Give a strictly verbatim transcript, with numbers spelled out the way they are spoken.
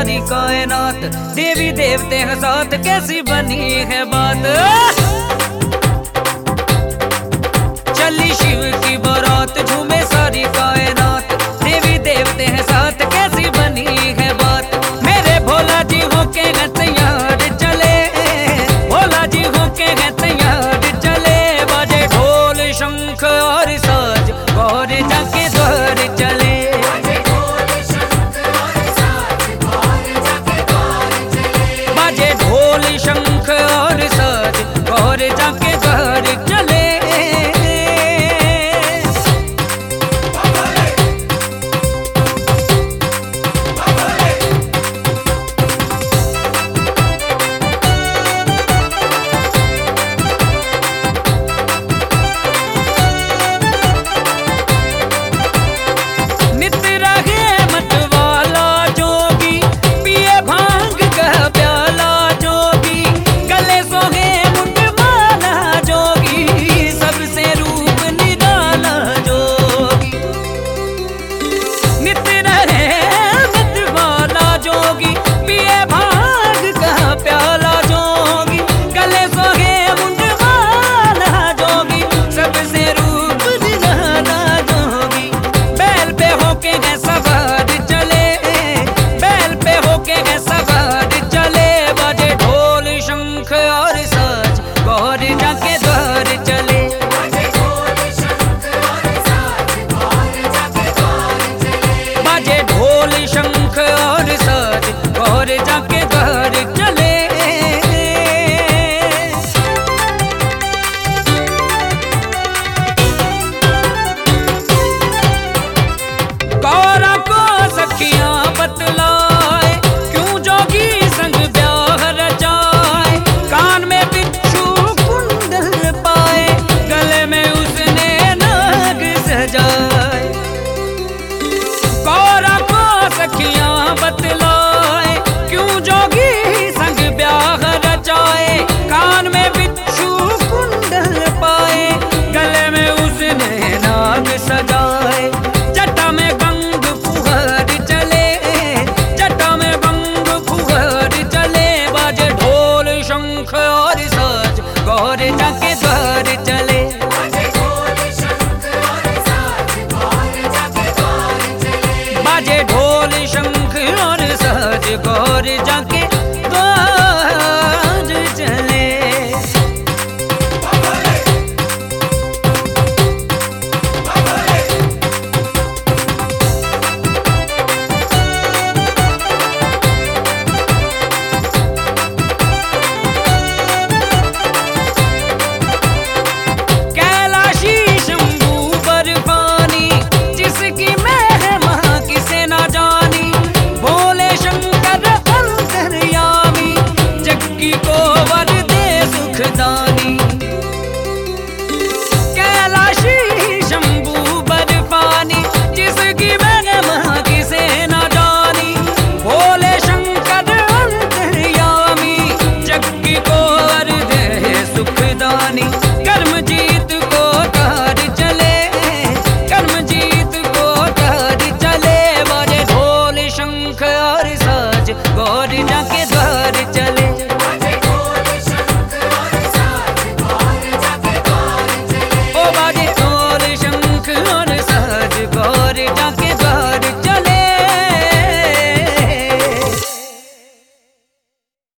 सारी कायनात, देवी देवते हैं साथ, कैसी बनी है बात। चली शिव की बारात, झूमे सारी कायनात, देवी देवते हैं साथ, कैसी बनी है बात। मेरे भोला जी होके हैं तैयार चले, भोला जी होके हैं तैयार चले, बाजे ढोल शंख और साज, गौर जाके द्वार चले। बाजे ढोल शंख और साज, गौर जाके द्वार चले। शंख और साज, गौर जाके द्वार चले। गौरा को सखियां बतलाए, क्यों जोगी संग ब्याह रचाए, कान में बिच्छू कुंडल पाए, गले में उसने नाग सजाए। गौरा को सखियां बतलाए, क्यों जोगी संग ब्याह रचाए, कान में बिच्छू कुंडल पाए, गले में उसने नाग सजाए। जटा में गंग फुहर चले, जटा में गंग फुहर चले, बाजे ढोल शंख और साज, गौर जाके द्वार चले। बाजे ढोल शंख और साज, गौर जाके द्वार चले। कैलाशी शंभू बर्फानी, जिसकी महिमा किसे ना जानी, भोले शंकर अंतर्यामी, जग्गी को वर दे सुखदानी। कैलाशी शंभू बर्फानी, जिसकी महिमा किसे ना जानी, भोले शंकर अंतर्यामी, जग्गी को वर दे सुखदानी। कर्मजीत को तार चले, कर्मजीत को तार चले, बाजे ढोल शंख और साज, गौर जाके